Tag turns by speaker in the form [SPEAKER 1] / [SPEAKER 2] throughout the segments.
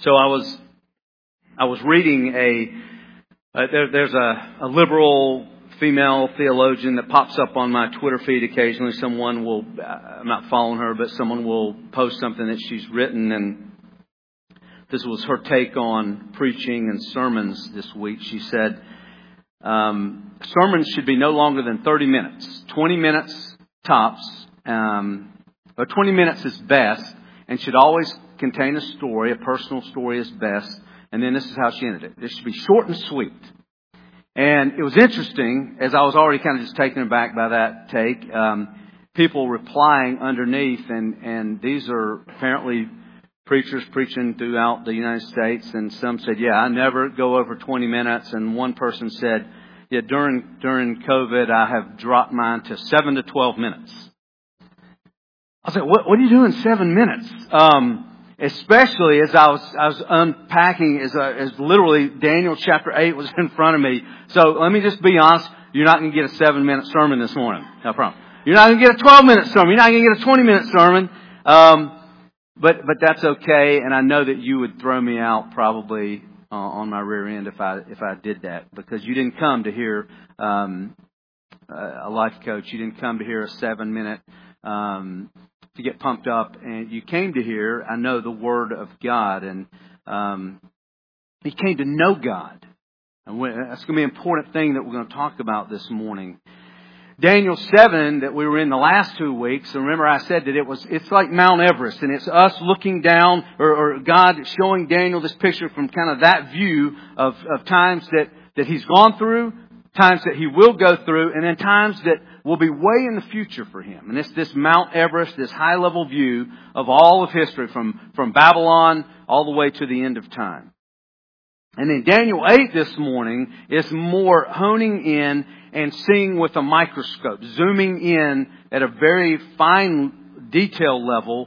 [SPEAKER 1] So I was reading there's a liberal female theologian that pops up on my Twitter feed occasionally. Someone will, I'm not following her, but someone will post something that she's written, and this was her take on preaching and sermons this week. She said, sermons should be no longer than 30 minutes, 20 minutes tops, or 20 minutes is best, and should always contain a story. A personal story is best. And then this is how she ended it. This should be short and sweet. And it was interesting, as I was already kind of just taken aback by that take, people replying underneath, and these are apparently preachers preaching throughout the United States, and some said, yeah, I never go over 20 minutes, and one person said, yeah, during COVID, I have dropped mine to 7 to 12 minutes. I was like, what are you doing 7 minutes? Especially as I was unpacking, as literally Daniel chapter 8 was in front of me. So let me just be honest, you're not going to get a 7-minute sermon this morning. No problem. You're not going to get a 12-minute sermon. You're not going to get a 20-minute sermon. But that's okay. And I know that you would throw me out probably on my rear end if I did that, because you didn't come to hear a life coach. You didn't come to hear a 7-minute to get pumped up, and you came to hear, I know, the Word of God, and you came to know God. And that's going to be an important thing that we're going to talk about this morning. Daniel 7 that we were in the last 2 weeks, remember I said that it's like Mount Everest, and it's us looking down, or God showing Daniel this picture from kind of that view of times that he's gone through, times that he will go through, and then times that will be way in the future for him. And it's this Mount Everest, this high-level view of all of history from Babylon all the way to the end of time. And then Daniel 8 this morning is more honing in and seeing with a microscope, zooming in at a very fine detail level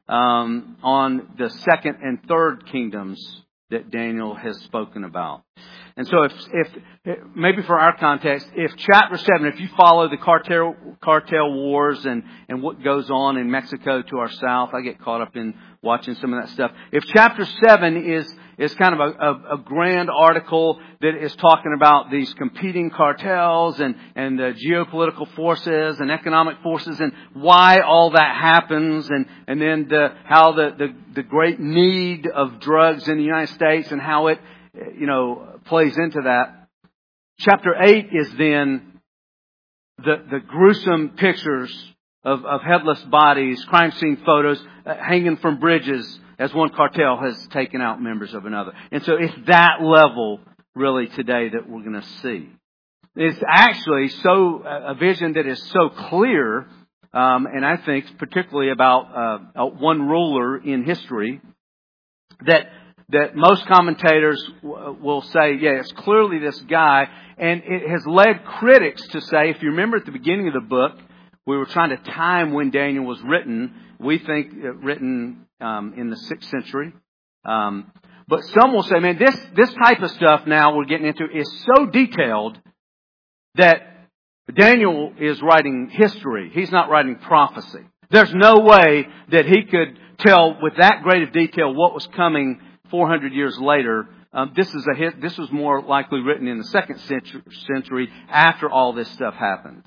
[SPEAKER 1] on the second and third kingdoms that Daniel has spoken about. And so if maybe for our context, if chapter 7, if you follow the cartel wars and what goes on in Mexico to our south, I get caught up in watching some of that stuff. If chapter 7 is kind of a grand article that is talking about these competing cartels and the geopolitical forces and economic forces and why all that happens, and then how the great need of drugs in the United States and how it plays into that. Chapter 8 is then the gruesome pictures of headless bodies, crime scene photos hanging from bridges as one cartel has taken out members of another. And so it's that level really today that we're going to see. It's actually a vision that is so clear, and I think particularly about one ruler in history that most commentators will say, yeah, it's clearly this guy. And it has led critics to say, if you remember at the beginning of the book, we were trying to time when Daniel was written. We think written in the 6th century. But some will say, man, this type of stuff now we're getting into is so detailed that Daniel is writing history. He's not writing prophecy. There's no way that he could tell with that great of detail what was coming 400 years later. This was more likely written in the 2nd century after all this stuff happened.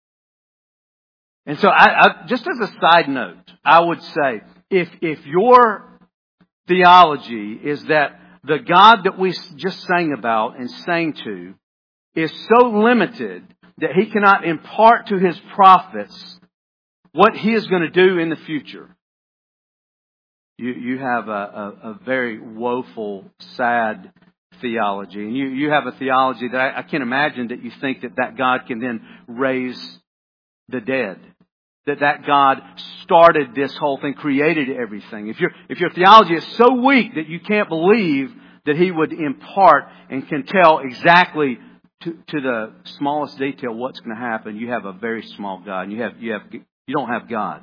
[SPEAKER 1] And so, I just as a side note, I would say, if your theology is that the God that we just sang about and sang to is so limited that He cannot impart to His prophets what He is going to do in the future, you have a very woeful, sad theology. And you have a theology that I can't imagine that you think that God can then raise the dead. That God started this whole thing, created everything. If your theology is so weak that you can't believe that He would impart and can tell exactly to the smallest detail what's going to happen, you have a very small God. You don't have God.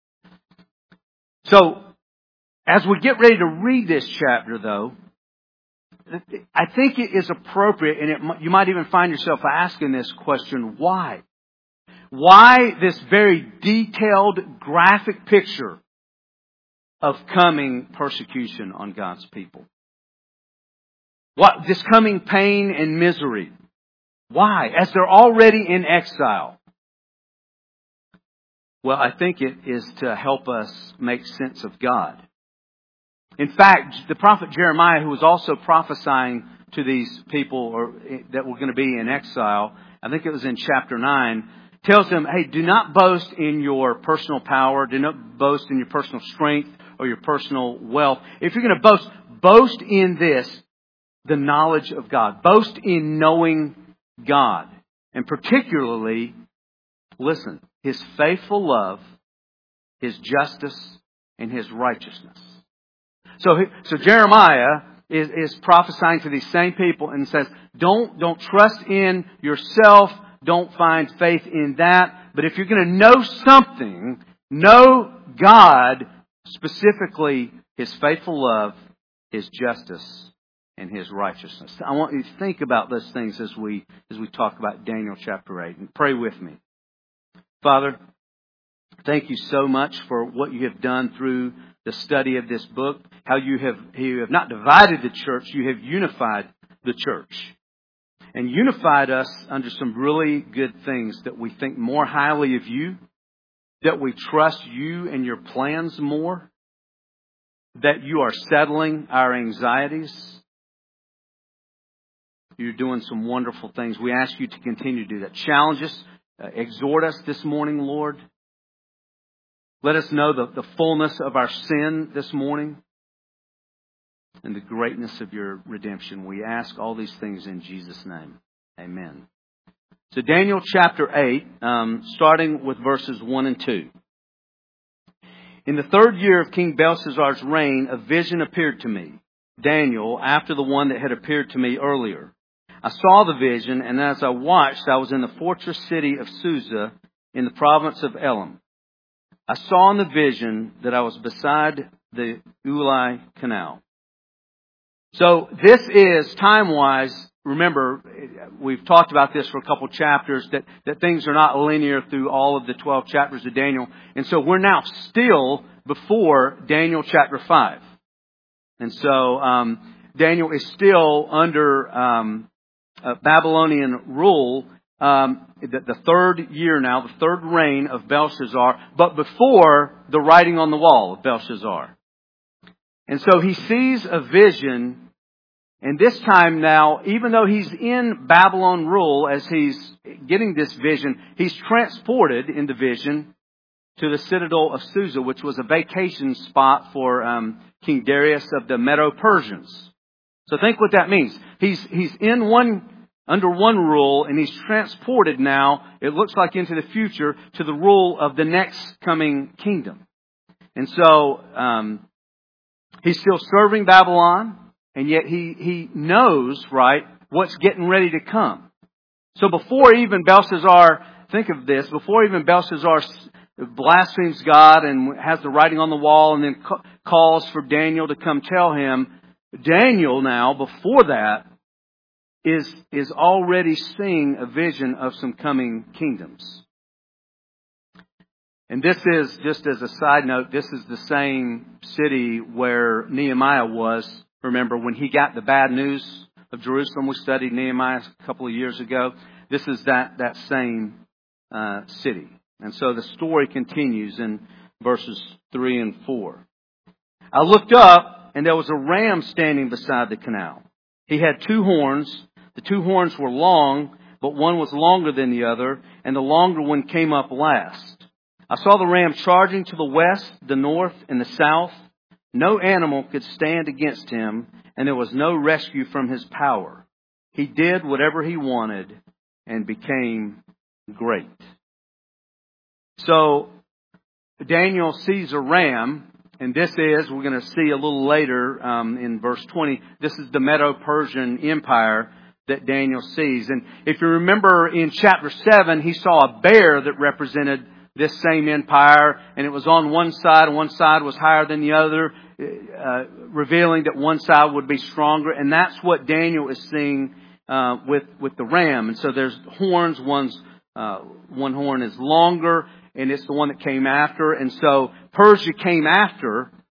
[SPEAKER 1] So, as we get ready to read this chapter, though, I think it is appropriate, and you might even find yourself asking this question, why? Why this very detailed, graphic picture of coming persecution on God's people. What? This coming pain and misery. Why? As they're already in exile. Well, I think it is to help us make sense of God. In fact, the prophet Jeremiah, who was also prophesying to these people that were going to be in exile, I think it was in chapter 9, tells them, hey, do not boast in your personal power. Do not boast in your personal strength or your personal wealth. If you're going to boast in this, the knowledge of God. Boast in knowing God. And particularly, listen, His faithful love, His justice, and His righteousness. So Jeremiah is prophesying to these same people and says, don't trust in yourself. Don't find faith in that. But if you're going to know something, know God, specifically His faithful love, His justice, and His righteousness. I want you to think about those things as we talk about Daniel chapter 8. And pray with me. Father, thank you so much for what you have done through the study of this book. How you have not divided the church, you have unified the church. And unified us under some really good things, that we think more highly of you, that we trust you and your plans more, that you are settling our anxieties. You're doing some wonderful things. We ask you to continue to do that. Challenge us, exhort us this morning, Lord. Let us know the fullness of our sin this morning and the greatness of your redemption. We ask all these things in Jesus' name. Amen. So Daniel chapter 8, starting with verses 1 and 2. In the 3rd year of King Belshazzar's reign, a vision appeared to me, Daniel, after the one that had appeared to me earlier. I saw the vision, and as I watched, I was in the fortress city of Susa in the province of Elam. I saw in the vision that I was beside the Ulai Canal. So this is, time-wise, remember, we've talked about this for a couple chapters, that things are not linear through all of the 12 chapters of Daniel. And so we're now still before Daniel chapter 5. And so Daniel is still under Babylonian rule, the 3rd year now, the 3rd reign of Belshazzar, but before the writing on the wall of Belshazzar. And so he sees a vision, and this time now, even though he's in Babylon rule, as he's getting this vision, he's transported in the vision to the citadel of Susa, which was a vacation spot for King Darius of the Medo-Persians. So think what that means. He's under one rule, and he's transported now, it looks like into the future, to the rule of the next coming kingdom. And so he's still serving Babylon, and yet he knows, right, what's getting ready to come. So before even Belshazzar, think of this, before even Belshazzar blasphemes God and has the writing on the wall and then calls for Daniel to come tell him, Daniel now, before that, is already seeing a vision of some coming kingdoms. And this is, just as a side note, this is the same city where Nehemiah was. Remember, when he got the bad news of Jerusalem, we studied Nehemiah a couple of years ago. This is that same city. And so the story continues in verses 3 and 4. I looked up, and there was a ram standing beside the canal. He had 2 horns. The 2 horns were long, but one was longer than the other, and the longer one came up last. I saw the ram charging to the west, the north, and the south. No animal could stand against him, and there was no rescue from his power. He did whatever he wanted and became great. So Daniel sees a ram, and this is, we're going to see a little later in verse 20, this is the Medo-Persian Empire that Daniel sees. And if you remember in chapter 7, he saw a bear that represented this same empire, and it was on one side, and one side was higher than the other, revealing that one side would be stronger. And that's what Daniel is seeing with the ram. And so there's horns. One horn is longer, and it's the one that came after. And so Persia came after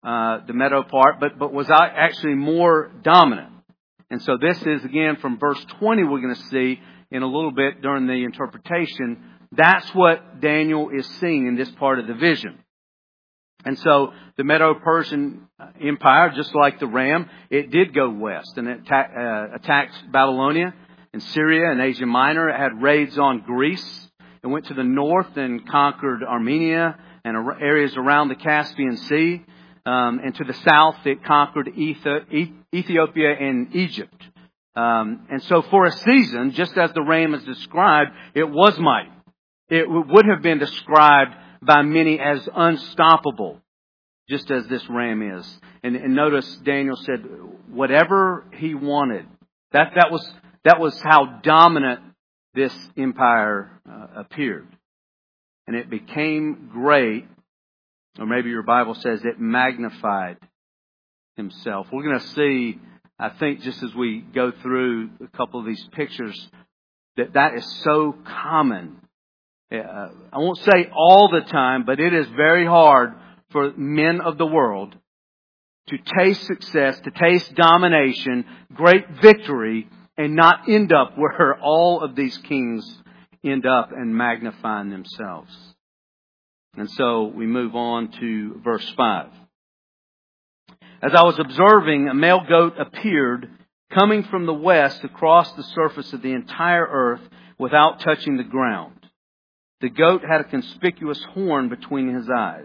[SPEAKER 1] the meadow part, but was actually more dominant. And so this is, again, from verse 20, we're going to see in a little bit during the interpretation. That's what Daniel is seeing in this part of the vision. And so the Medo-Persian Empire, just like the ram, it did go west and it attacked Babylonia and Syria and Asia Minor. It had raids on Greece. It went to the north and conquered Armenia and areas around the Caspian Sea. And to the south, it conquered Ethiopia and Egypt. And so for a season, just as the ram is described, it was mighty. It would have been described by many as unstoppable, just as this ram is. And notice Daniel said, whatever he wanted. That was how dominant this empire appeared. And it became great, or maybe your Bible says it magnified himself. We're going to see, I think, just as we go through a couple of these pictures, that is so common. I won't say all the time, but it is very hard for men of the world to taste success, to taste domination, great victory, and not end up where all of these kings end up and magnifying themselves. And so we move on to verse 5. As I was observing, a male goat appeared coming from the west across the surface of the entire earth without touching the ground. The goat had a conspicuous horn between his eyes.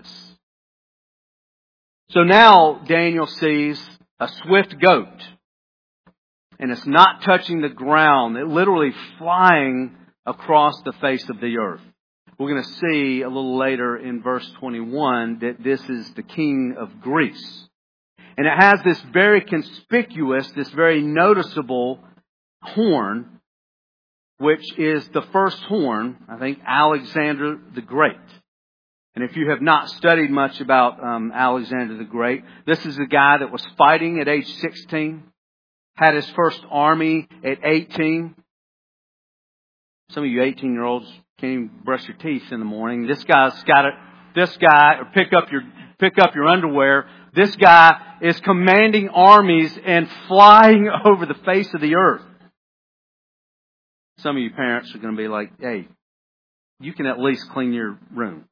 [SPEAKER 1] So now Daniel sees a swift goat. And it's not touching the ground. It's literally flying across the face of the earth. We're going to see a little later in verse 21 that this is the king of Greece. And it has this very conspicuous, this very noticeable horn, which is the first horn, I think, Alexander the Great. And if you have not studied much about Alexander the Great, this is a guy that was fighting at age 16, had his first army at 18. Some of you 18-year-olds can't even brush your teeth in the morning. This guy's got it. This guy, or pick up your underwear. This guy is commanding armies and flying over the face of the earth. Some of you parents are going to be like, hey, you can at least clean your room.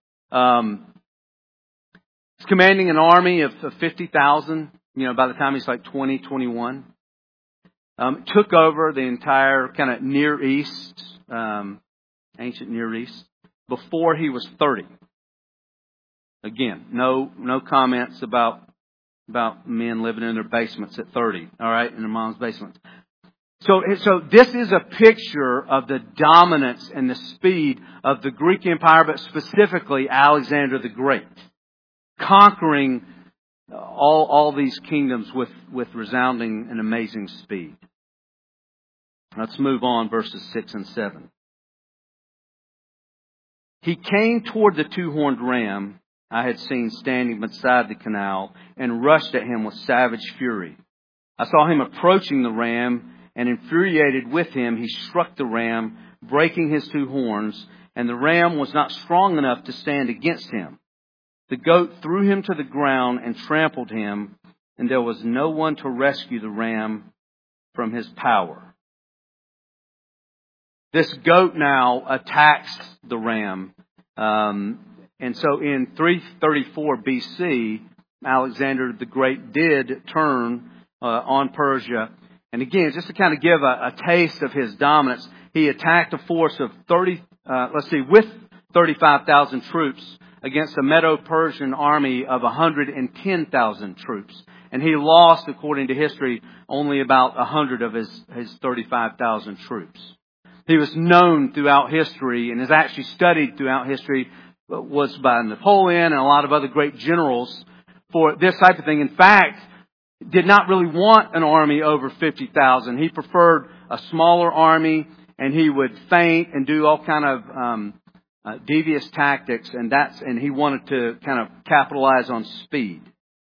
[SPEAKER 1] He's commanding an army of 50,000, by the time he's like 20, 21. Took over the entire kind of Near East, ancient Near East, before he was 30. Again, no comments about men living in their basements at 30, all right, in their mom's basements. So this is a picture of the dominance and the speed of the Greek Empire, but specifically Alexander the Great, conquering all these kingdoms with resounding and amazing speed. Let's move on, verses 6 and 7. He came toward the two-horned ram I had seen standing beside the canal and rushed at him with savage fury. I saw him approaching the ram, and infuriated with him, he struck the ram, breaking his two horns, and the ram was not strong enough to stand against him. The goat threw him to the ground and trampled him, and there was no one to rescue the ram from his power. This goat now attacks the ram. And so in 334 BC, Alexander the Great did turn on Persia. And again, just to kind of give a taste of his dominance, he attacked a force of 35,000 troops against a Medo-Persian army of 110,000 troops. And he lost, according to history, only about 100 of his 35,000 troops. He was known throughout history and is actually studied throughout history, was by Napoleon and a lot of other great generals for this type of thing. In fact, did not really want an army over 50,000. He preferred a smaller army, and he would feint and do all kind of devious tactics, and he wanted to kind of capitalize on speed.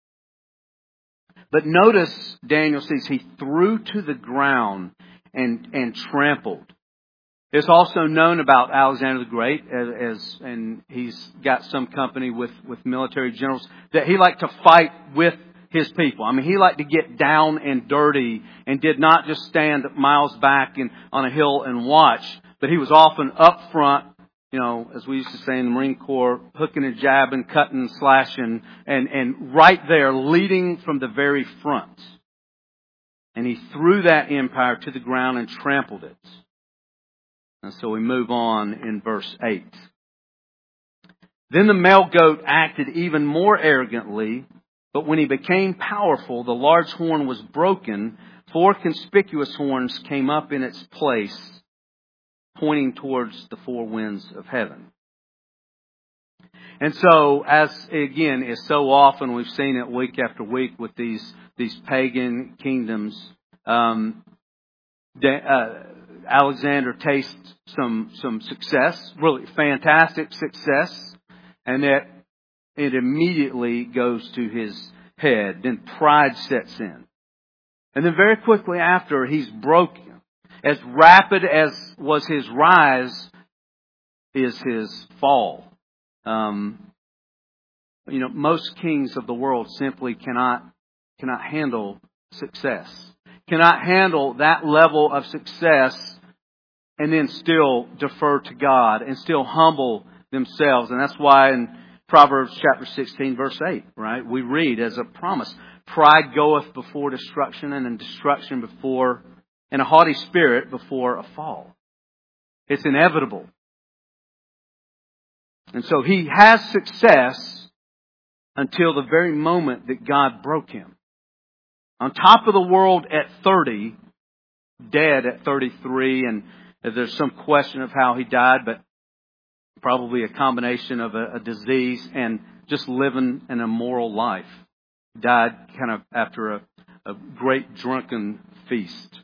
[SPEAKER 1] But notice, Daniel says he threw to the ground and trampled. It's also known about Alexander the Great, and he's got some company with military generals, that he liked to fight with his people. I mean, he liked to get down and dirty and did not just stand miles back on a hill and watch, but he was often up front, as we used to say in the Marine Corps, hooking and jabbing, cutting and slashing, and right there, leading from the very front. And he threw that empire to the ground and trampled it. And so we move on in verse 8. Then the male goat acted even more arrogantly, but when he became powerful, the large horn was broken. 4 conspicuous horns came up in its place, pointing towards the 4 winds of heaven. And so, as again is so often, we've seen it week after week with these pagan kingdoms, Alexander tastes some success, really fantastic success, and that it immediately goes to his head. Then pride sets in. And then very quickly after, he's broken. As rapid as was his rise is his fall. Most kings of the world simply cannot handle success. Cannot handle that level of success and then still defer to God and still humble themselves. And that's why in Proverbs chapter 16, verse 8, right, we read as a promise, pride goeth before destruction, and destruction before, and a haughty spirit before a fall. It's inevitable. And so he has success until the very moment that God broke him. On top of the world at 30, dead at 33, and there's some question of how he died, but probably a combination of a disease and just living an immoral life. Died kind of after a great drunken feast.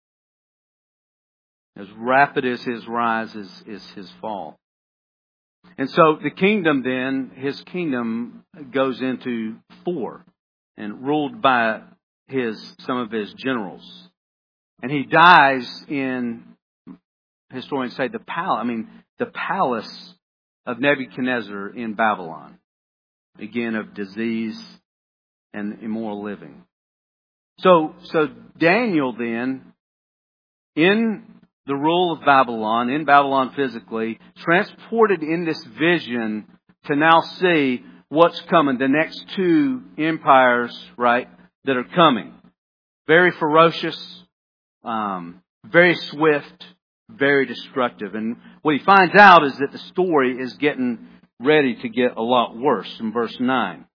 [SPEAKER 1] As rapid as his rise is his fall. And so the kingdom then, his kingdom goes into 4 and ruled by some of his generals. And he dies in, historians say, the palace of Nebuchadnezzar in Babylon. Again, of disease and immoral living. So Daniel then, in the rule of Babylon, in Babylon physically, transported in this vision to now see what's coming, the next 2 empires, right, that are coming. Very ferocious, very swift, very destructive. And what he finds out is that the story is getting ready to get a lot worse in verse 9.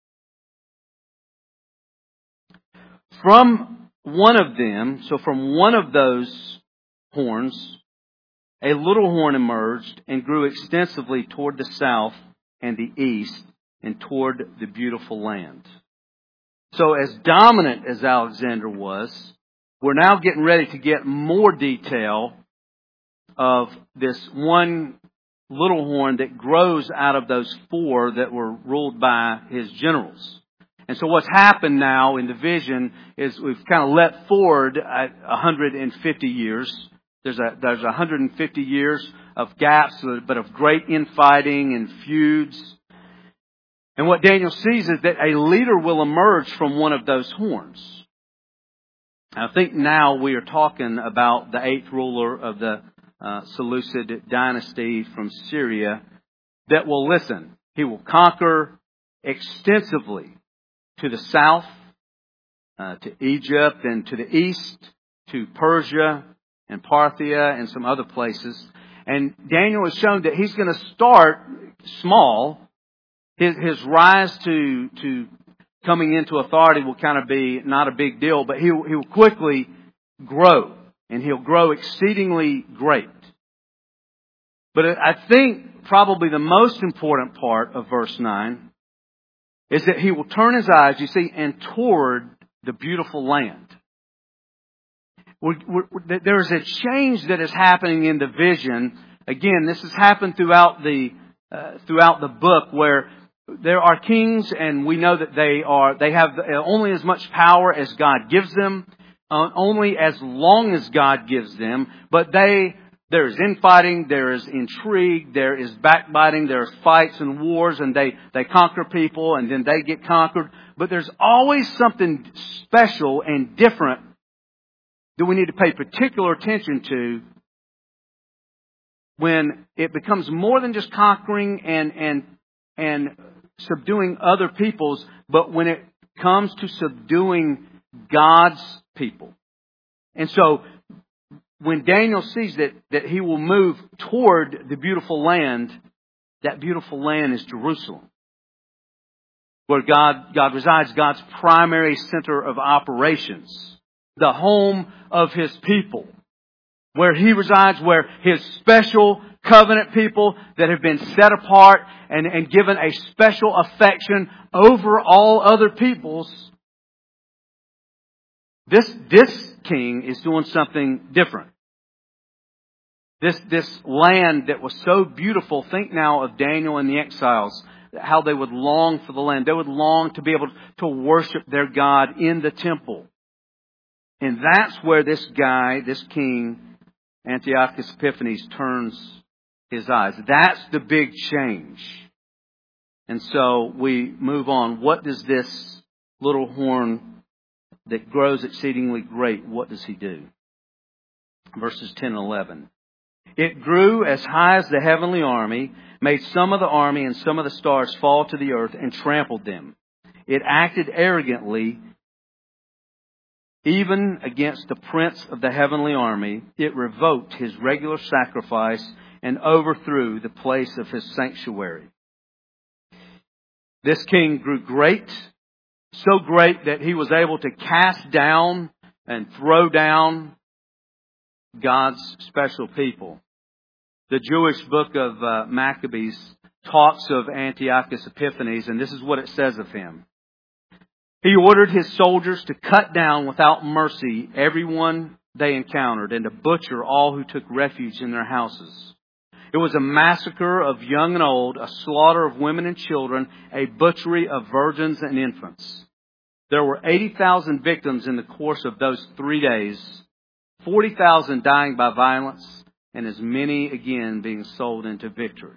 [SPEAKER 1] From one of them, so from one of those horns, a little horn emerged and grew extensively toward the south and the east and toward the beautiful land. So as dominant as Alexander was, we're now getting ready to get more detail of this one little horn that grows out of those 4 that were ruled by his generals. And so what's happened now in the vision is we've kind of let forward 150 years. There's 150 years of gaps, but of great infighting and feuds. And what Daniel sees is that a leader will emerge from one of those horns. I think now we are talking about the 8th ruler of the Seleucid dynasty from Syria that will listen. He will conquer extensively to the south, to Egypt, and to the east, to Persia and Parthia and some other places. And Daniel has shown that he's going to start small. His rise to coming into authority will kind of be not a big deal, but he will quickly grow, and he'll grow exceedingly great. But I think probably the most important part of verse 9 is that he will turn his eyes, you see, and toward the beautiful land. There is a change that is happening in the vision. Again, this has happened throughout the book, where there are kings, and we know that they have only as much power as God gives them, only as long as God gives them, but they There is infighting, there is intrigue, there is backbiting, there are fights and wars, and they conquer people and then they get conquered. But there's always something special and different that we need to pay particular attention to when it becomes more than just conquering and subduing other peoples, but when it comes to subduing God's people. And so, when Daniel sees that he will move toward the beautiful land, that beautiful land is Jerusalem, where God resides, God's primary center of operations, the home of His people, where He resides, where His special covenant people that have been set apart and given a special affection over all other peoples. This king is doing something different. This land that was so beautiful, think now of Daniel and the exiles, how they would long for the land. They would long to be able to worship their God in the temple. And that's where this guy, this king, Antiochus Epiphanes, turns his eyes. That's the big change. And so we move on. What does this little horn that grows exceedingly great, what does he do? Verses 10 and 11. It grew as high as the heavenly army, made some of the army and some of the stars fall to the earth and trampled them. It acted arrogantly, even against the prince of the heavenly army. It revoked his regular sacrifice and overthrew the place of his sanctuary. This king grew great, so great that he was able to cast down and throw down God's special people. The Jewish book of Maccabees talks of Antiochus Epiphanes, and this is what it says of him. He ordered his soldiers to cut down without mercy everyone they encountered and to butcher all who took refuge in their houses. It was a massacre of young and old, a slaughter of women and children, a butchery of virgins and infants. There were 80,000 victims in the course of those 3 days, 40,000 dying by violence, and as many again being sold into victory.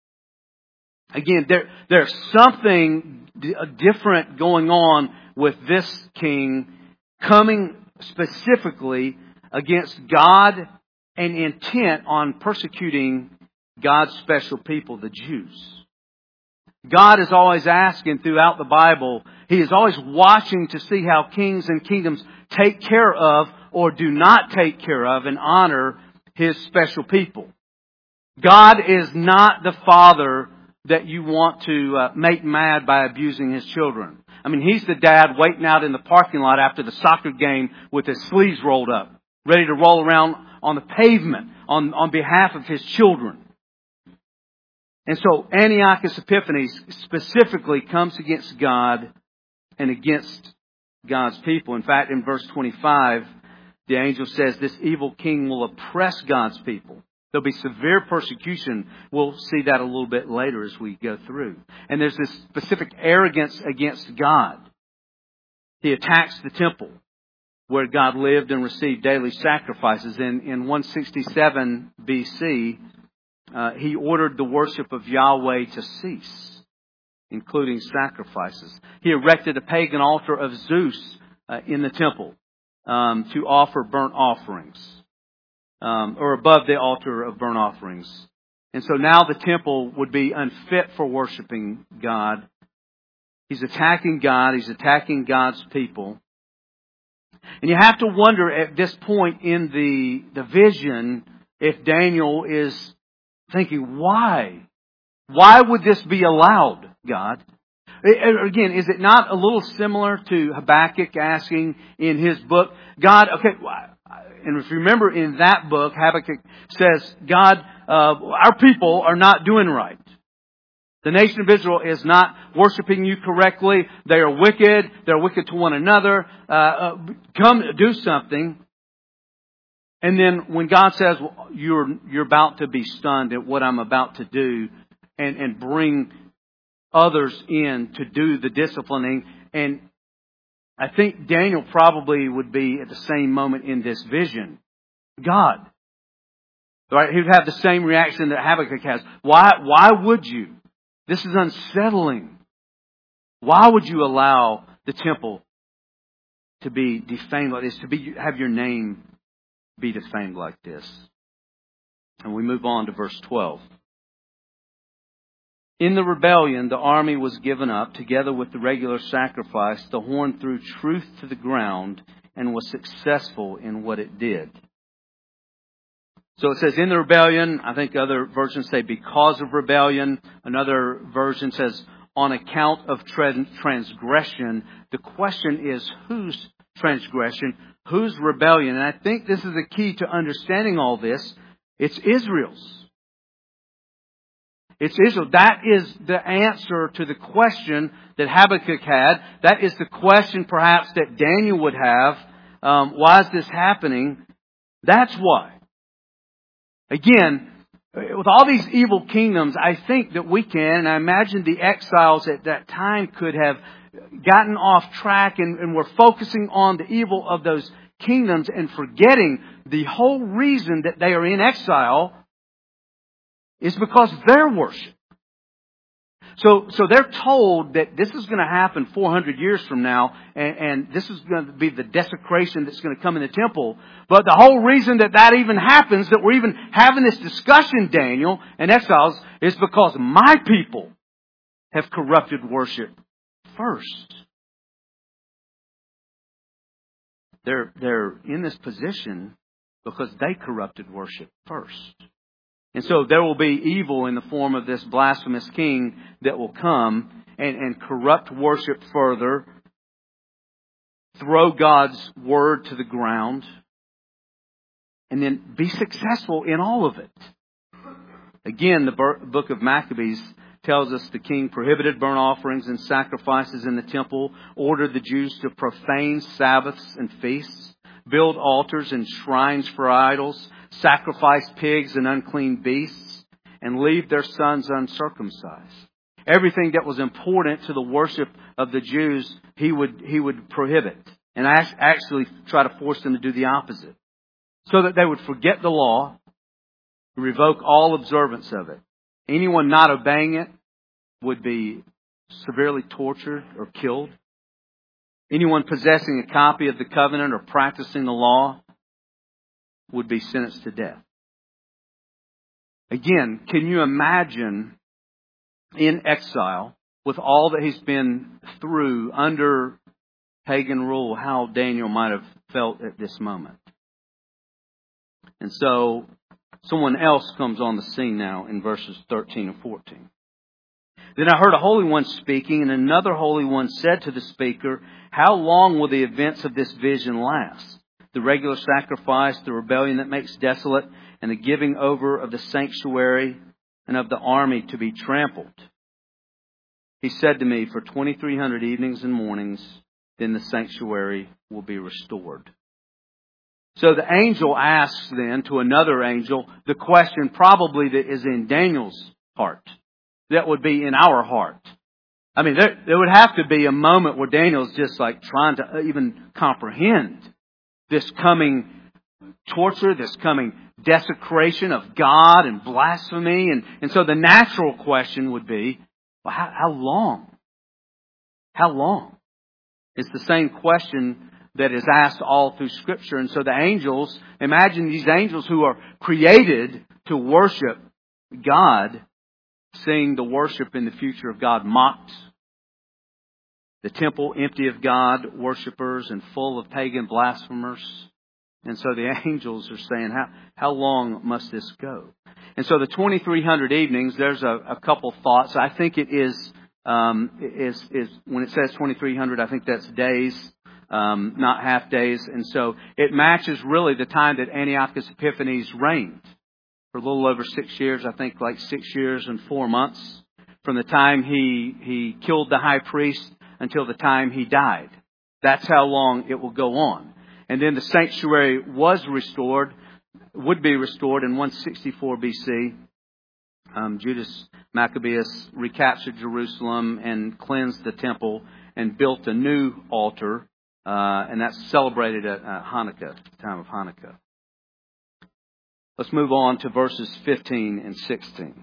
[SPEAKER 1] Again, there's something different going on with this king coming specifically against God and intent on persecuting God's special people, the Jews. God is always asking throughout the Bible, He is always watching to see how kings and kingdoms take care of or do not take care of and honor His special people. God is not the father that you want to make mad by abusing His children. I mean, He's the dad waiting out in the parking lot after the soccer game with his sleeves rolled up, ready to roll around on the pavement on behalf of His children. And so Antiochus Epiphanes specifically comes against God and against God's people. In fact, in verse 25, the angel says this evil king will oppress God's people. There'll be severe persecution. We'll see that a little bit later as we go through. And there's this specific arrogance against God. He attacks the temple where God lived and received daily sacrifices. In 167 BC, he ordered the worship of Yahweh to cease, including sacrifices. He erected a pagan altar of Zeus in the temple to offer burnt offerings, or above the altar of burnt offerings. And so now the temple would be unfit for worshiping God. He's attacking God. He's attacking God's people. And you have to wonder at this point in the vision if Daniel is thinking, why? Why would this be allowed, God? Again, is it not a little similar to Habakkuk asking in his book, God, okay, and if you remember in that book, Habakkuk says, God, our people are not doing right. The nation of Israel is not worshiping you correctly. They are wicked. They're wicked to one another. Come do something. And then when God says, well, you're about to be stunned at what I'm about to do and bring others in to do the disciplining. And I think Daniel probably would be at the same moment in this vision. God, Right? He would have the same reaction that Habakkuk has. Why would you? This is unsettling. Why would you allow the temple to be defamed like this, have your name be defamed like this? And we move on to verse 12. In the rebellion, the army was given up, together with the regular sacrifice. The horn threw truth to the ground and was successful in what it did. So it says in the rebellion. I think other versions say because of rebellion. Another version says on account of transgression. The question is whose transgression? Whose rebellion? And I think this is the key to understanding all this. It's Israel's. It's Israel. That is the answer to the question that Habakkuk had. That is the question perhaps that Daniel would have. Why is this happening? That's why. Again, with all these evil kingdoms, I think that we can, and I imagine the exiles at that time could have gotten off track and were focusing on the evil of those kingdoms and forgetting the whole reason that they are in exile is because of their worship. So they're told that this is going to happen 400 years from now, and this is going to be the desecration that's going to come in the temple. But the whole reason that even happens, that we're even having this discussion, Daniel and exiles, is because my people have corrupted worship first. They're in this position because they corrupted worship first. And so there will be evil in the form of this blasphemous king that will come and corrupt worship further, throw God's word to the ground, and then be successful in all of it. Again, the book of Maccabees tells us the king prohibited burnt offerings and sacrifices in the temple, ordered the Jews to profane Sabbaths and feasts, build altars and shrines for idols, sacrifice pigs and unclean beasts, and leave their sons uncircumcised. Everything that was important to the worship of the Jews, he would prohibit. And actually try to force them to do the opposite. So that they would forget the law, revoke all observance of it. Anyone not obeying it would be severely tortured or killed. Anyone possessing a copy of the covenant or practicing the law would be sentenced to death. Again, can you imagine in exile, with all that he's been through under pagan rule, how Daniel might have felt at this moment? And so, someone else comes on the scene now in verses 13 and 14. Then I heard a holy one speaking, and another holy one said to the speaker, "How long will the events of this vision last? The regular sacrifice, the rebellion that makes desolate, and the giving over of the sanctuary and of the army to be trampled." He said to me, "For 2,300 evenings and mornings, then the sanctuary will be restored." So the angel asks then to another angel the question probably that is in Daniel's heart. That would be in our heart. I mean, there would have to be a moment where Daniel's just like trying to even comprehend this coming torture, this coming desecration of God and blasphemy. And so the natural question would be, well, how long? How long? It's the same question that is asked all through Scripture. And so the angels, imagine these angels who are created to worship God, seeing the worship in the future of God mocked. The temple empty of God worshippers and full of pagan blasphemers. And so the angels are saying, how long must this go? And so the 2,300 evenings, there's a couple thoughts. I think it is when it says 2,300, I think that's days, not half days. And so it matches really the time that Antiochus Epiphanes reigned. For a little over 6 years, I think like 6 years and 4 months. From the time he killed the high priest until the time he died. That's how long it will go on. And then the sanctuary would be restored in 164 BC. Judas Maccabeus recaptured Jerusalem and cleansed the temple and built a new altar. And that's celebrated at Hanukkah, the time of Hanukkah. Let's move on to verses 15 and 16.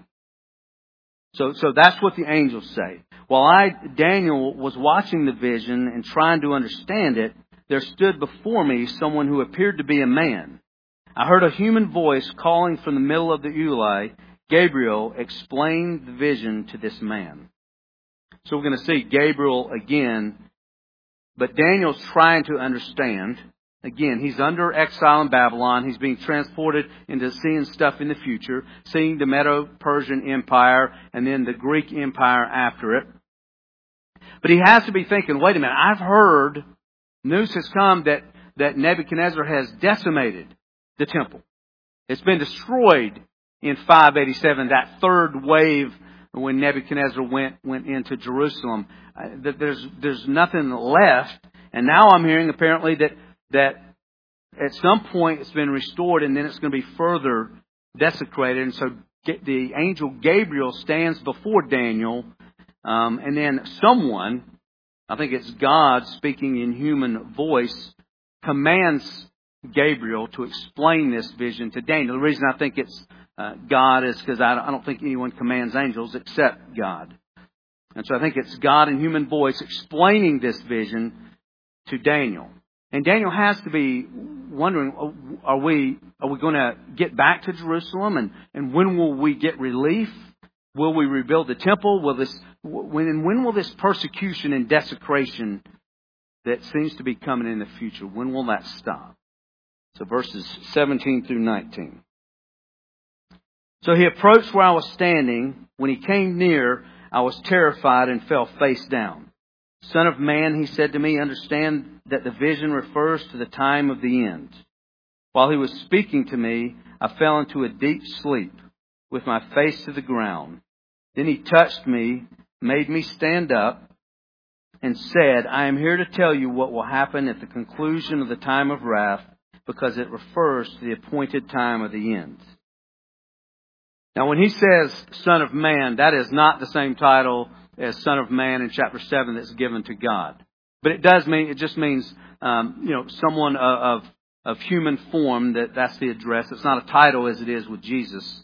[SPEAKER 1] So that's what the angels say. While Daniel, was watching the vision and trying to understand it, there stood before me someone who appeared to be a man. I heard a human voice calling from the middle of the Ulai, Gabriel, explain the vision to this man. So we're going to see Gabriel again, but Daniel's trying to understand. Again, he's under exile in Babylon. He's being transported into seeing stuff in the future, seeing the Medo-Persian Empire and then the Greek Empire after it. But he has to be thinking, wait a minute, I've heard news has come that Nebuchadnezzar has decimated the temple. It's been destroyed in 587, that third wave when Nebuchadnezzar went into Jerusalem. That there's nothing left. And now I'm hearing apparently that at some point it's been restored and then it's going to be further desecrated. And so the angel Gabriel stands before Daniel, and then someone, I think it's God speaking in human voice, commands Gabriel to explain this vision to Daniel. The reason I think it's God is because I don't think anyone commands angels except God. And so I think it's God in human voice explaining this vision to Daniel. And Daniel has to be wondering, are we going to get back to Jerusalem? And when will we get relief? Will we rebuild the temple? When will this persecution and desecration that seems to be coming in the future, when will that stop? So verses 17 through 19. So he approached where I was standing. When he came near, I was terrified and fell face down. Son of man, he said to me, understand that the vision refers to the time of the end. While he was speaking to me, I fell into a deep sleep with my face to the ground. Then he touched me, made me stand up, and said, I am here to tell you what will happen at the conclusion of the time of wrath, because it refers to the appointed time of the end. Now, when he says Son of Man, that is not the same title as Son of Man in chapter 7 that's given to God. But it just means, someone of human form, that's the address. It's not a title as it is with Jesus.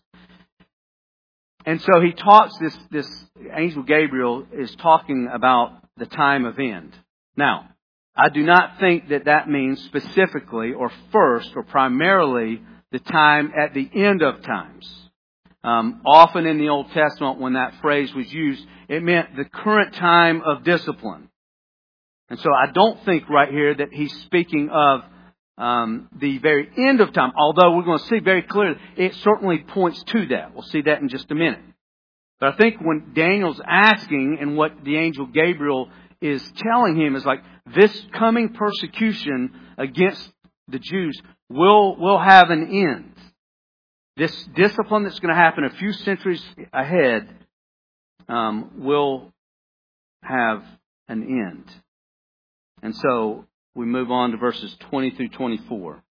[SPEAKER 1] And so he talks, this angel Gabriel is talking about the time of end. Now, I do not think that means specifically or first or primarily the time at the end of times. Often in the Old Testament, when that phrase was used, it meant the current time of discipline. And so I don't think right here that he's speaking of the very end of time, although we're going to see very clearly it certainly points to that. We'll see that in just a minute. But I think when Daniel's asking and what the angel Gabriel is telling him is like, this coming persecution against the Jews will have an end. This discipline that's going to happen a few centuries ahead will have an end. And so we move on to verses 20 through 24.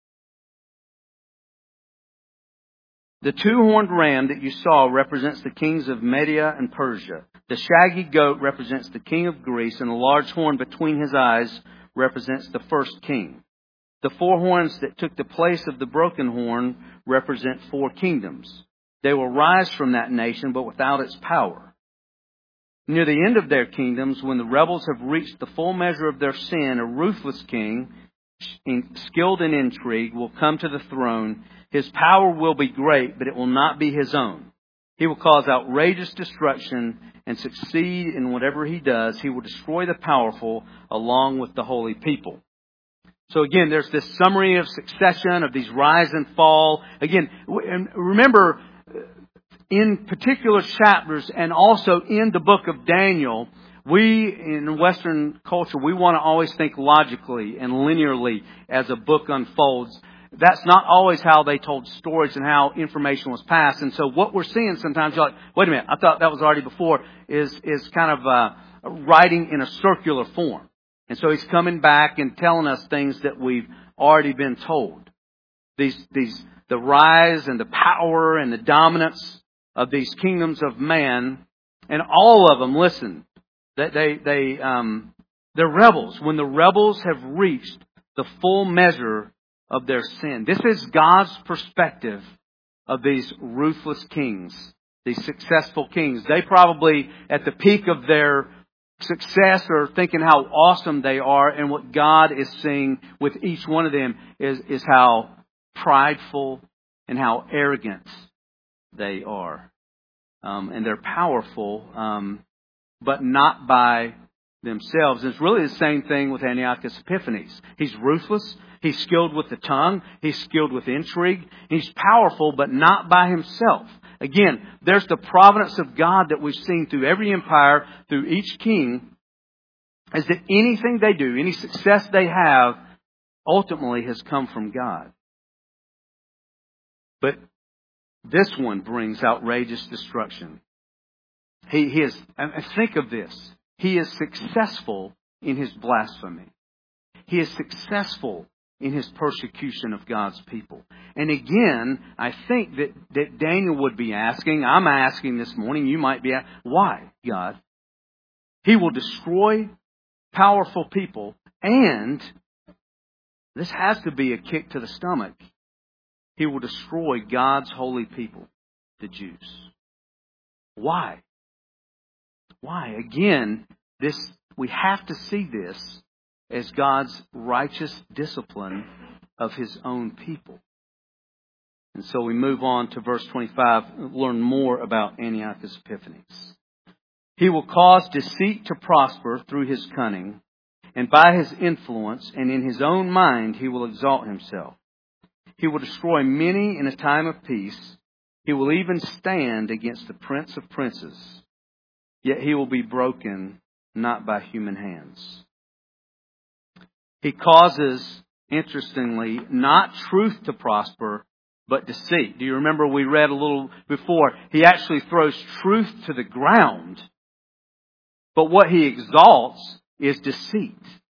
[SPEAKER 1] The two-horned ram that you saw represents the kings of Media and Persia. The shaggy goat represents the king of Greece, and the large horn between his eyes represents the first king. The four horns that took the place of the broken horn represent four kingdoms. They will rise from that nation, but without its power. Near the end of their kingdoms, when the rebels have reached the full measure of their sin, a ruthless king, skilled in intrigue, will come to the throne. His power will be great, but it will not be his own. He will cause outrageous destruction and succeed in whatever he does. He will destroy the powerful along with the holy people. So again, there's this summary of succession of these rise and fall. Again, and remember, in particular chapters and also in the book of Daniel, we in Western culture, we want to always think logically and linearly as a book unfolds. That's not always how they told stories and how information was passed. And so what we're seeing sometimes, you're like, wait a minute, I thought that was already before, is kind of writing in a circular form. And so he's coming back and telling us things that we've already been told. The rise and the power and the dominance of these kingdoms of man, and all of them, listen, that they're rebels. When the rebels have reached the full measure of their sin. This is God's perspective of these ruthless kings, these successful kings. They probably, at the peak of their success, are thinking how awesome they are, and what God is seeing with each one of them is how prideful and how arrogant they are. And they're powerful, but not by themselves. It's really the same thing with Antiochus Epiphanes. He's ruthless. He's skilled with the tongue. He's skilled with intrigue. He's powerful, but not by himself. Again, there's the providence of God that we've seen through every empire, through each king, is that anything they do, any success they have, ultimately has come from God. But this one brings outrageous destruction. He is, and think of this, he is successful in his blasphemy. He is successful in his persecution of God's people. And again, I think that Daniel would be asking, I'm asking this morning, you might be asking, why, God? He will destroy powerful people, and this has to be a kick to the stomach. He will destroy God's holy people, the Jews. Why? Why? Again, we have to see this as God's righteous discipline of His own people. And so we move on to verse 25, learn more about Antiochus Epiphanes. He will cause deceit to prosper through his cunning, and by his influence and in his own mind he will exalt himself. He will destroy many in a time of peace. He will even stand against the Prince of Princes. Yet he will be broken not by human hands. He causes, interestingly, not truth to prosper, but deceit. Do you remember we read a little before? He actually throws truth to the ground. But what he exalts is deceit.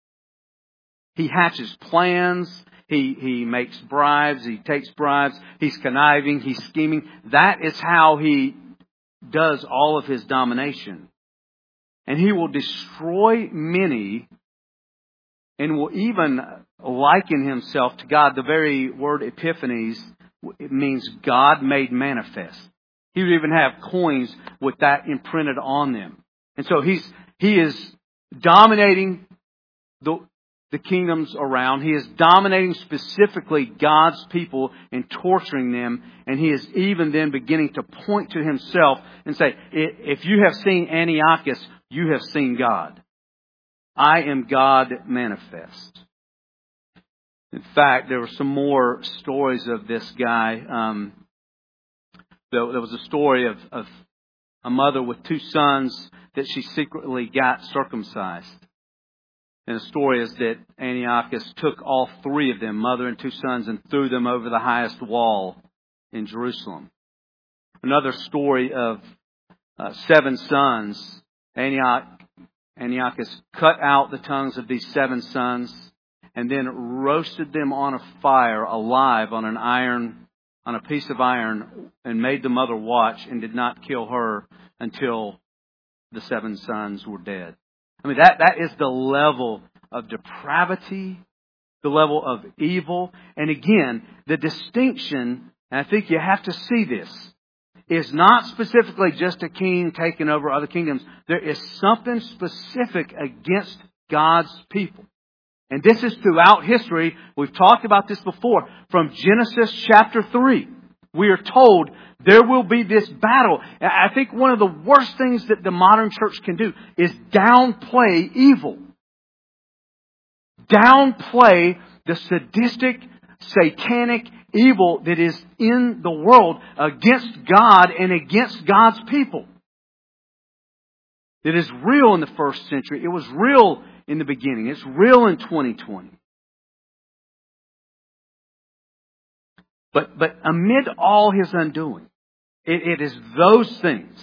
[SPEAKER 1] He hatches plans. He makes bribes. He takes bribes. He's conniving. He's scheming. That is how he does all of his domination. And he will destroy many and will even liken himself to God. The very word Epiphanes, it means God made manifest. He would even have coins with that imprinted on them. And so he is dominating the kingdoms around. He is dominating specifically God's people and torturing them. And he is even then beginning to point to himself and say, if you have seen Antiochus, you have seen God. I am God manifest. In fact, there were some more stories of this guy. There was a story of a mother with two sons that she secretly got circumcised. And the story is that Antiochus took all three of them, mother and two sons, and threw them over the highest wall in Jerusalem. Another story of 7 sons. Antiochus cut out the tongues of these 7 sons and then roasted them on a fire alive on a piece of iron, and made the mother watch and did not kill her until the 7 sons were dead. I mean, that is the level of depravity, the level of evil. And again, the distinction, and I think you have to see this, is not specifically just a king taking over other kingdoms. There is something specific against God's people. And this is throughout history. We've talked about this before. From Genesis chapter 3, we are told there will be this battle. I think one of the worst things that the modern church can do is downplay evil. Downplay the sadistic, satanic evil that is in the world against God and against God's people. It is real in the first century. It was real in the beginning. It's real in 2020. But amid all his undoing, it is those things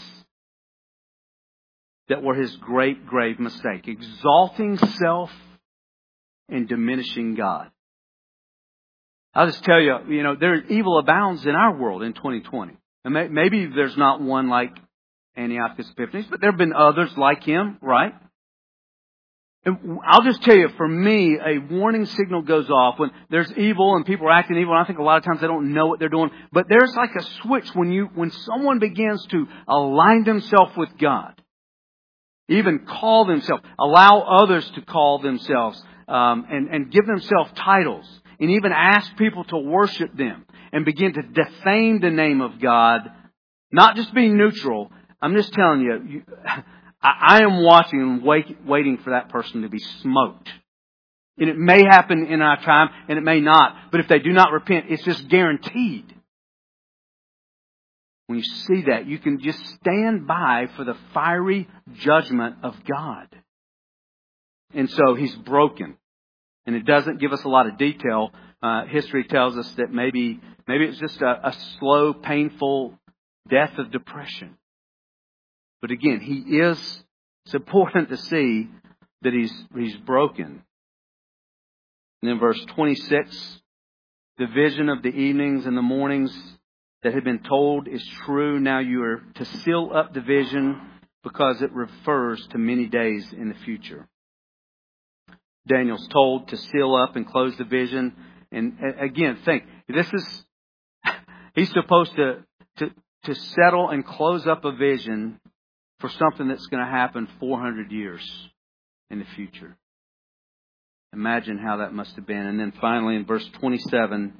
[SPEAKER 1] that were his great, grave mistake. Exalting self and diminishing God. I'll just tell you, evil abounds in our world in 2020. And maybe there's not one like Antiochus Epiphanes, but there have been others like him, right? And I'll just tell you, for me, a warning signal goes off when there's evil and people are acting evil. And I think a lot of times they don't know what they're doing. But there's like a switch when someone begins to align themselves with God, even call themselves, allow others to call themselves, and give themselves titles, and even ask people to worship them, and begin to defame the name of God, not just being neutral. I'm just telling you, I am watching and waiting for that person to be smoked. And it may happen in our time, and it may not. But if they do not repent, it's just guaranteed. When you see that, you can just stand by for the fiery judgment of God. And so He's broken. And it doesn't give us a lot of detail. History tells us that maybe it's just a slow, painful death of depression. But again, it's important to see that he's broken. And then verse 26, the vision of the evenings and the mornings that had been told is true. Now you are to seal up the vision because it refers to many days in the future. Daniel's told to seal up and close the vision. And again, think, he's supposed to settle and close up a vision for something that's going to happen 400 years in the future. Imagine how that must have been. And then finally in verse 27,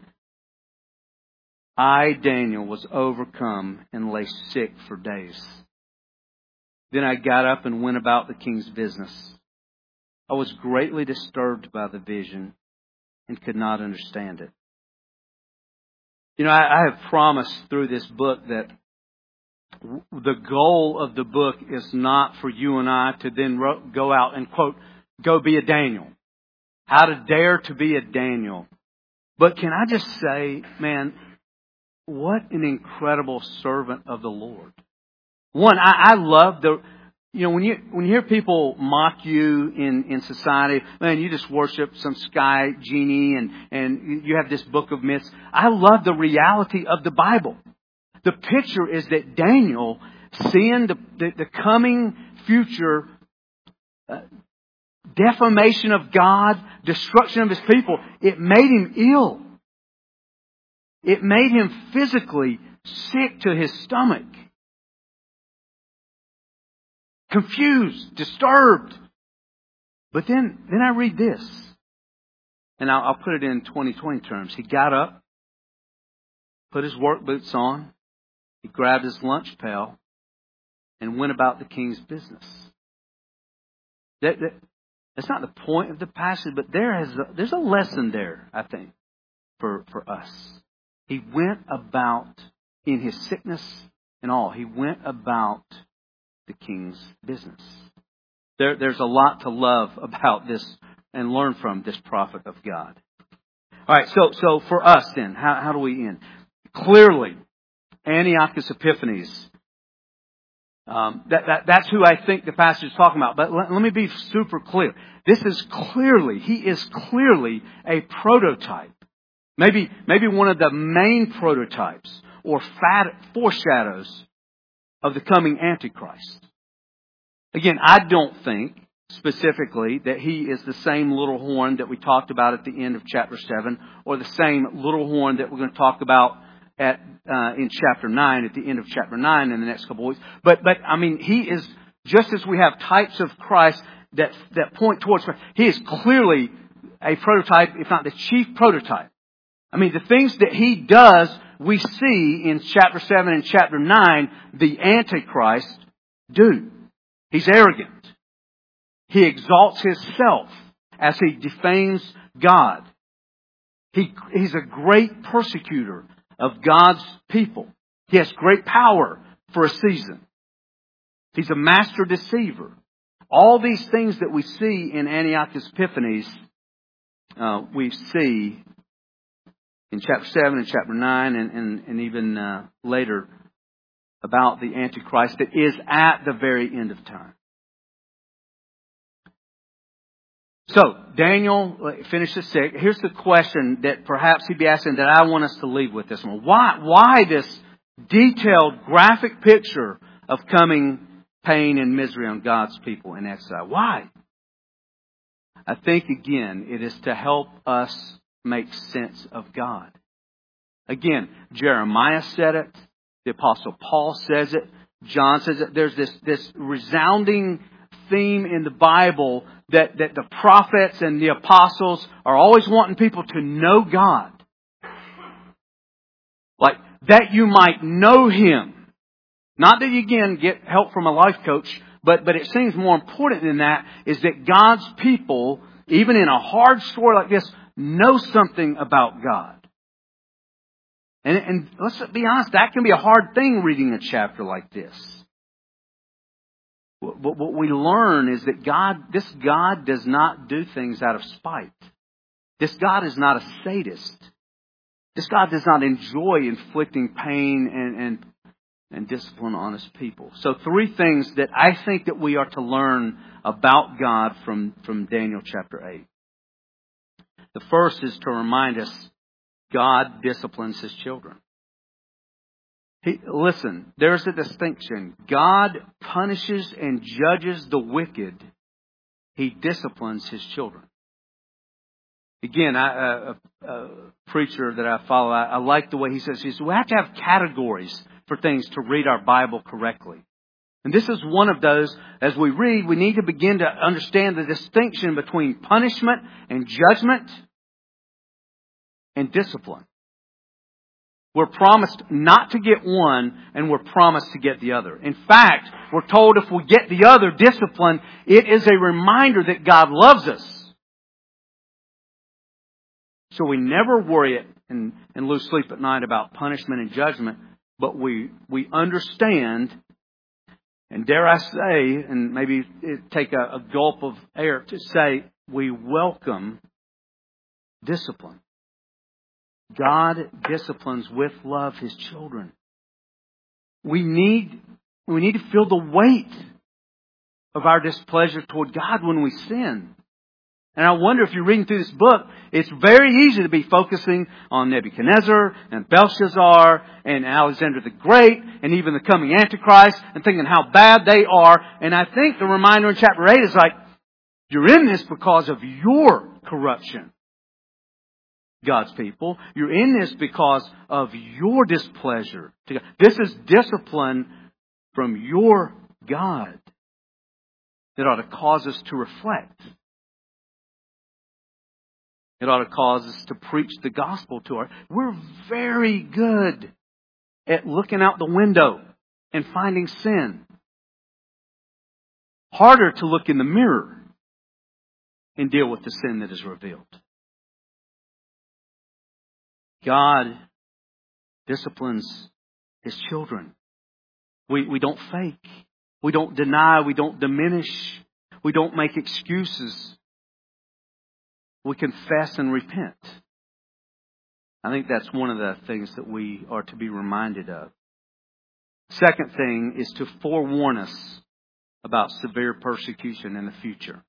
[SPEAKER 1] I, Daniel, was overcome and lay sick for days. Then I got up and went about the king's business. I was greatly disturbed by the vision and could not understand it. You know, I have promised through this book that the goal of the book is not for you and I to then go out and, quote, go be a Daniel. How to dare to be a Daniel. But can I just say, man, what an incredible servant of the Lord. One, I love when you hear people mock you in society, man, you just worship some sky genie and you have this book of myths. I love the reality of the Bible. The picture is that Daniel, seeing the coming future defamation of God, destruction of His people, it made him ill. It made him physically sick to his stomach. Confused, disturbed. But then I read this. And I'll put it in 2020 terms. He got up, put his work boots on, he grabbed his lunch pail, and went about the king's business. That's not the point of the passage, but there's a lesson there, I think, for us. He went about, in his sickness and all, he went about the king's business. There's a lot to love about this and learn from this prophet of God. All right, so for us then, how do we end? Clearly, Antiochus Epiphanes. That's who I think the passage is talking about. But let me be super clear. He is clearly a prototype. Maybe one of the main prototypes or foreshadows of the coming Antichrist. Again, I don't think specifically that he is the same little horn that we talked about at the end of chapter 7, or the same little horn that we're going to talk about in chapter 9, at the end of chapter 9 in the next couple of weeks. But I mean, he is, just as we have types of Christ that point towards Christ, he is clearly a prototype, if not the chief prototype. I mean, the things that he does, we see in chapter 7 and chapter 9, the Antichrist do. He's arrogant. He exalts himself as he defames God. He's a great persecutor of God's people. He has great power for a season. He's a master deceiver. All these things that we see in Antiochus Epiphanes, we see in chapter 7 and chapter 9 and even later about the Antichrist that is at the very end of time. So, Daniel finishes sick. Here's the question that perhaps he'd be asking that I want us to leave with this one. Why this detailed, graphic picture of coming pain and misery on God's people in exile? Why? I think, again, it is to help us make sense of God. Again, Jeremiah said it. The Apostle Paul says it. John says it. There's this resounding theme in the Bible that the prophets and the apostles are always wanting people to know God. Like, that you might know Him. Not that you, again, get help from a life coach, but it seems more important than that is that God's people, even in a hard story like this, know something about God. And let's be honest, that can be a hard thing reading a chapter like this. But what we learn is that this God does not do things out of spite. This God is not a sadist. This God does not enjoy inflicting pain and discipline on His people. So 3 things that I think that we are to learn about God from Daniel chapter 8. The first is to remind us God disciplines His children. Listen, there's a distinction. God punishes and judges the wicked. He disciplines His children. Again, a preacher that I follow, I like the way he says, we have to have categories for things to read our Bible correctly. And this is one of those, as we read, we need to begin to understand the distinction between punishment and judgment and discipline. We're promised not to get one, and we're promised to get the other. In fact, we're told if we get the other, discipline, it is a reminder that God loves us. So we never worry and lose sleep at night about punishment and judgment, but we understand, and dare I say, and maybe take a gulp of air to say, we welcome discipline. God disciplines with love His children. We need to feel the weight of our displeasure toward God when we sin. And I wonder if you're reading through this book, it's very easy to be focusing on Nebuchadnezzar and Belshazzar and Alexander the Great and even the coming Antichrist and thinking how bad they are. And I think the reminder in chapter 8 is like, you're in this because of your corruption, God's people. You're in this because of your displeasure to God. This is discipline from your God that ought to cause us to reflect. It ought to cause us to preach the gospel to We're very good at looking out the window and finding sin. Harder to look in the mirror and deal with the sin that is revealed. God disciplines His children. We don't fake. We don't deny. We don't diminish. We don't make excuses. We confess and repent. I think that's one of the things that we are to be reminded of. Second thing is to forewarn us about severe persecution in the future.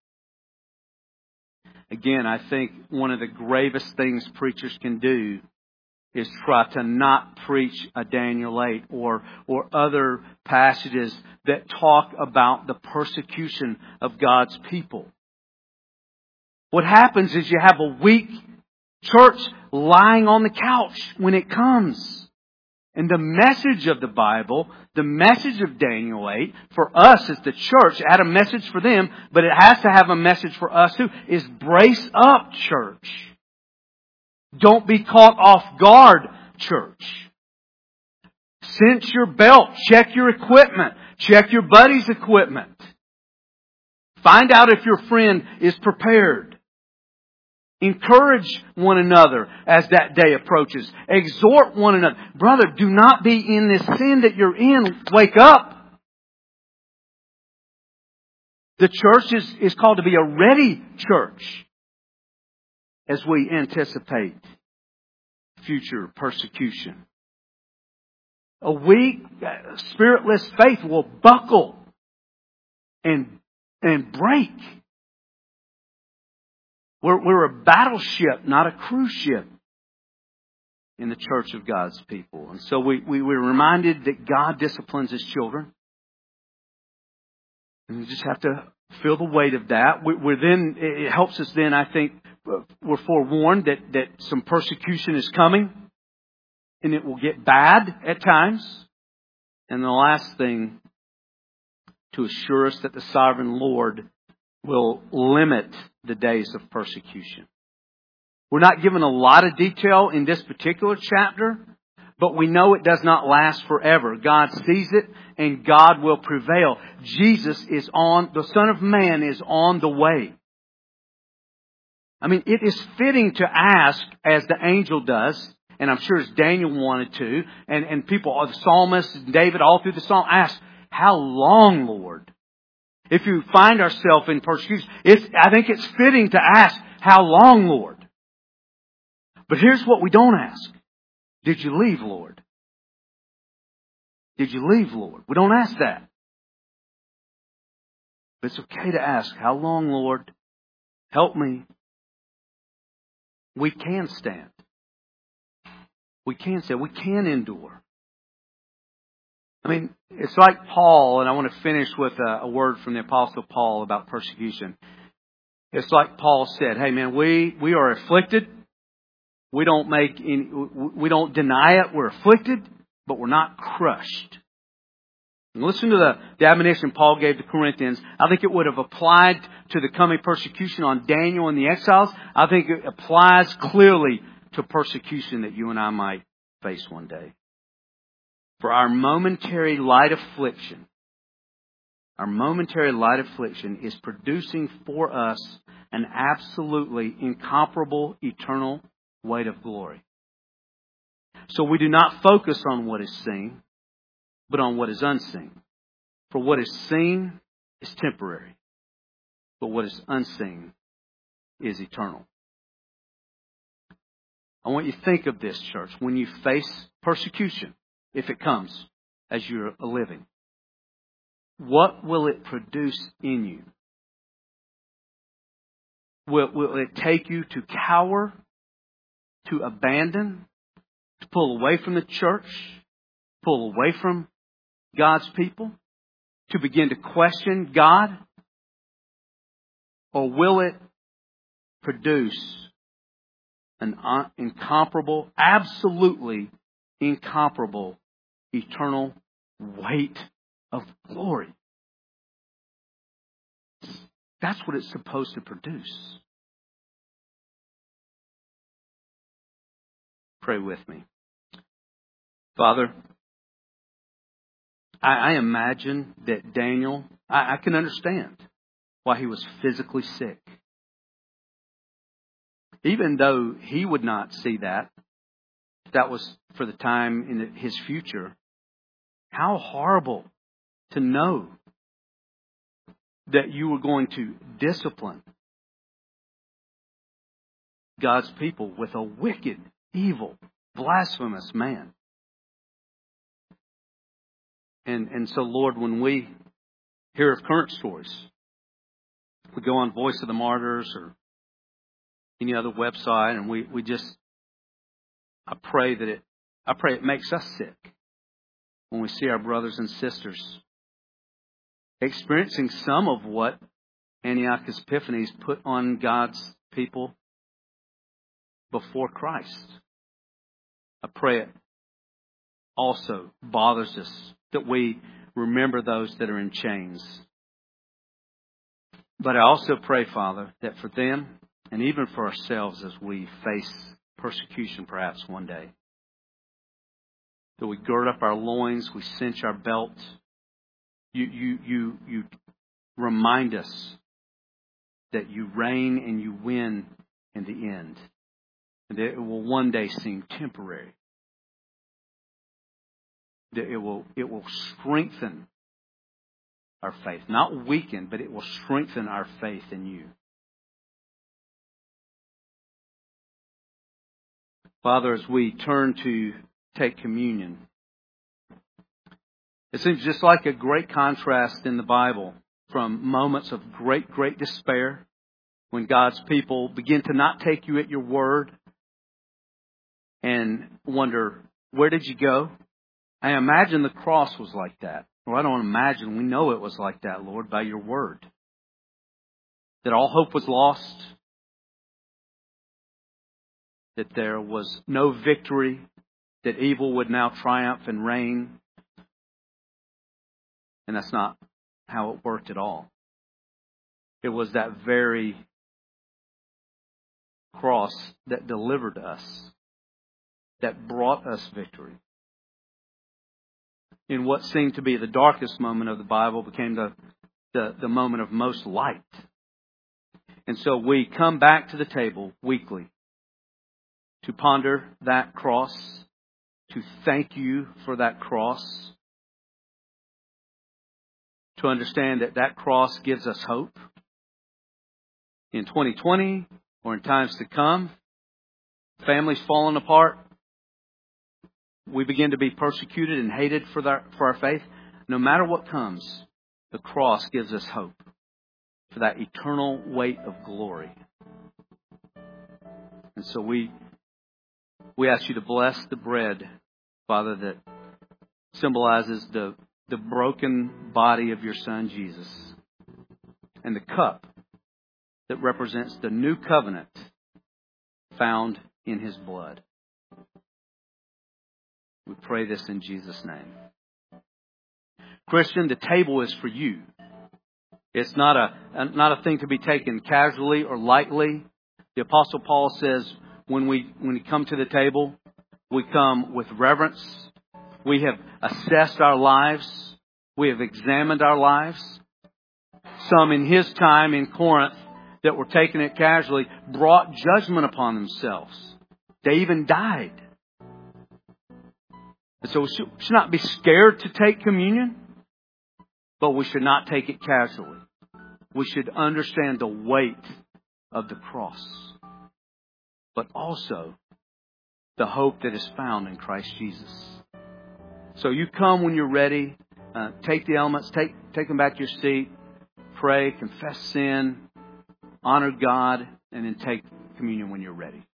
[SPEAKER 1] Again, I think one of the gravest things preachers can do is try to not preach a Daniel 8 or other passages that talk about the persecution of God's people. What happens is you have a weak church lying on the couch when it comes. And the message of the Bible, the message of Daniel 8, for us as the church, it had a message for them, but it has to have a message for us too, is brace up, church. Don't be caught off guard, church. Cinch your belt. Check your equipment. Check your buddy's equipment. Find out if your friend is prepared. Encourage one another as that day approaches. Exhort one another. Brother, do not be in this sin that you're in. Wake up. The church is called to be a ready church as we anticipate future persecution. A weak, spiritless faith will buckle and break. We're a battleship, not a cruise ship in the church of God's people. And so we're reminded that God disciplines His children. And we just have to feel the weight of that. We're then, it helps us then, I think, we're forewarned that some persecution is coming. And it will get bad at times. And the last thing, to assure us that the sovereign Lord will limit the days of persecution. We're not given a lot of detail in this particular chapter, but we know it does not last forever. God sees it and God will prevail. Jesus is the Son of Man is on the way. I mean, it is fitting to ask, as the angel does, and I'm sure as Daniel wanted to, and people, the psalmist, David, all through the psalm, ask, how long, Lord? If you find ourselves in persecution, I think it's fitting to ask, how long, Lord? But here's what we don't ask. Did you leave, Lord? Did you leave, Lord? We don't ask that. But it's okay to ask, how long, Lord? Help me. We can stand. We can stand. We can endure. I mean, it's like Paul, and I want to finish with a word from the Apostle Paul about persecution. It's like Paul said, hey man, we are afflicted. We don't deny it. We're afflicted, but we're not crushed. And listen to the admonition Paul gave to Corinthians. I think it would have applied to the coming persecution on Daniel and the exiles. I think it applies clearly to persecution that you and I might face one day. For our momentary light affliction is producing for us an absolutely incomparable eternal weight of glory. So we do not focus on what is seen, but on what is unseen. For what is seen is temporary, but what is unseen is eternal. I want you to think of this, church, when you face persecution, if it comes as you're living. What will it produce in you? Will it take you to cower, to abandon, to pull away from the church, pull away from God's people, to begin to question God? Or will it produce an incomparable, absolutely incomparable, eternal weight of glory? That's what it's supposed to produce. Pray with me. Father, I imagine that Daniel, I can understand why he was physically sick. Even though he would not see that was for the time in his future, how horrible to know that you were going to discipline God's people with a wicked, evil, blasphemous man. And so, Lord, when we hear of current stories, we go on Voice of the Martyrs or any other website, and we just, I pray it makes us sick when we see our brothers and sisters experiencing some of what Antiochus Epiphanes put on God's people before Christ. I pray it also bothers us that we remember those that are in chains. But I also pray, Father, that for them and even for ourselves as we face persecution perhaps one day, that we gird up our loins, we cinch our belt. You remind us that you reign and you win in the end. And that it will one day seem temporary. That it will strengthen our faith. Not weaken, but it will strengthen our faith in you. Father, as we turn to take communion, it seems just like a great contrast in the Bible from moments of great, great despair when God's people begin to not take you at your word and wonder, where did you go? I imagine the cross was like that. Or I don't imagine, we know it was like that, Lord, by your word. that all hope was lost, that there was no victory, that evil would now triumph and reign. And that's not how it worked at all. It was that very cross that delivered us, that brought us victory. In what seemed to be the darkest moment of the Bible became the moment of most light. And so we come back to the table weekly to ponder that cross, to thank you for that cross, to understand that that cross gives us hope in 2020 or in times to come. Families falling apart. We begin to be persecuted and hated for our faith. No matter what comes, the cross gives us hope for that eternal weight of glory. And so we ask you to bless the bread, Father, that symbolizes the broken body of your Son, Jesus, and the cup that represents the new covenant found in His blood. We pray this in Jesus' name. Christian, the table is for you. It's not a thing to be taken casually or lightly. The Apostle Paul says when we come to the table, we come with reverence. We have assessed our lives. We have examined our lives. Some in his time in Corinth that were taking it casually brought judgment upon themselves. They even died. And so we should not be scared to take communion, but we should not take it casually. We should understand the weight of the cross, but also the hope that is found in Christ Jesus. So you come when you're ready. Take the elements. Take them back to your seat. Pray, confess sin, honor God, and then take communion when you're ready.